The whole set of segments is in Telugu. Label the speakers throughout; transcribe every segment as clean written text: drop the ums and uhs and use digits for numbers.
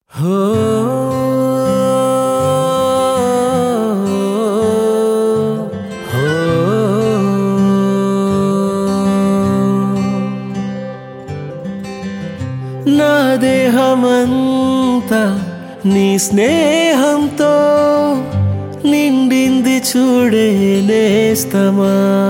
Speaker 1: నా దేహమంతా నీ స్నేహంతో నిండింది చూడే నేస్తమా.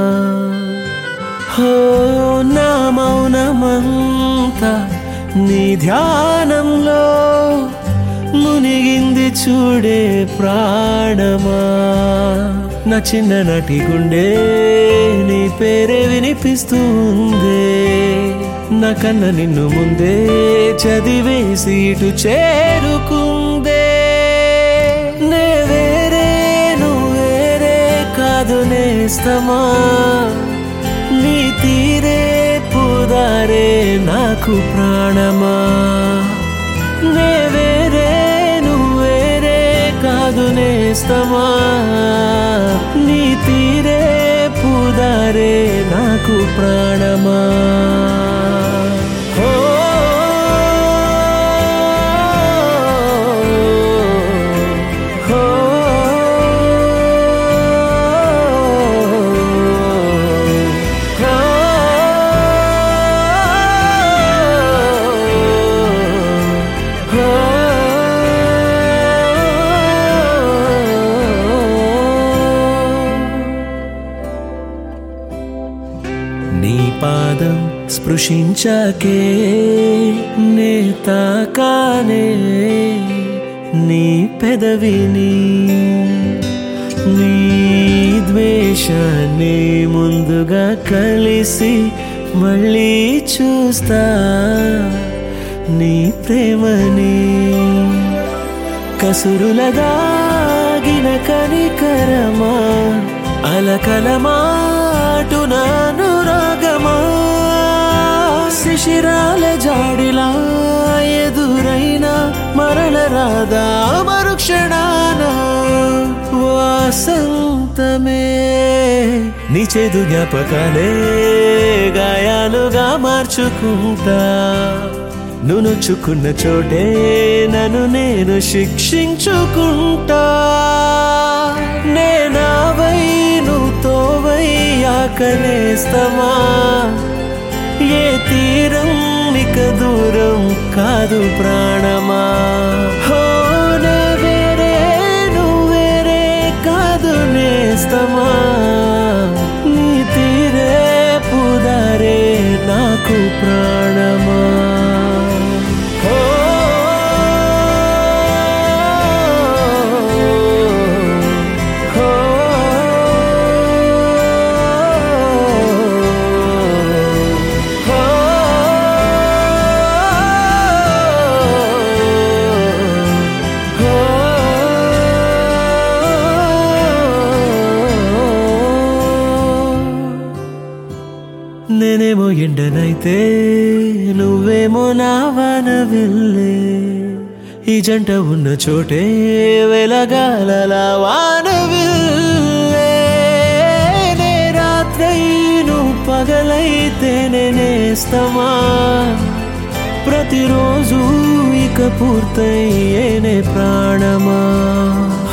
Speaker 1: నా మౌనమంతా నీ ధ్యానంలో మునిగింది చూడే ప్రాణమా. నా చిన్ననాటి గుండె నీ పేరే వినిపిస్తుంది. నా కన్న నిన్ను ముందే చదివేసి ఇటు చేరుకుందే. నే వేరే నువ్వేరే కాదు నేస్తమా. నీ తీరే పుదారే నాకు ప్రాణమా. నే వేరే నువ్వేరే కాదు నేస్తమా. నీ తీరే పుదారే నాకు ప్రాణమా. నీ పాదం స్పృశించాకే నే తాకానే నీ పెదవిని. నీ ద్వేషాన్ని ముందుగా కలిసి మళ్ళీ చూస్తా నీ ప్రేమని. కసురుల దాగిన కనికరమా అలకలమాటునాను రాగమా. శిశిరాల జాడిలా ఎదురైనా మరల రాదా మరుక్షణాన. వాసంతమే నీ చేదు జ్ఞాపకాలే గాయాలుగా మార్చుకుంటా. నువ్వు నొచ్చుకున్న చోటే నన్ను నేను శిక్షించుకుంటా. నేనావై నువ్వు తోవయ్యాక నేస్తమా. ఏ తీరం ఇక దూరం కాదు ప్రాణమా. నే వేరే నువ్వేరే కాదు నేస్తమా. నీ తీరే పుదారే నాకు ప్రాణమా. నేనేమో ఎండనైతే నువ్వేమో నా వానవిల్లే. ఈ జంట ఉన్న చోటే వెలగాలలా వానవిల్లే. నే రాత్రై నువ్వు పగలైతే నేనేస్తమా. ప్రతిరోజు ఇక పూర్తయ్యేనే ప్రాణమా.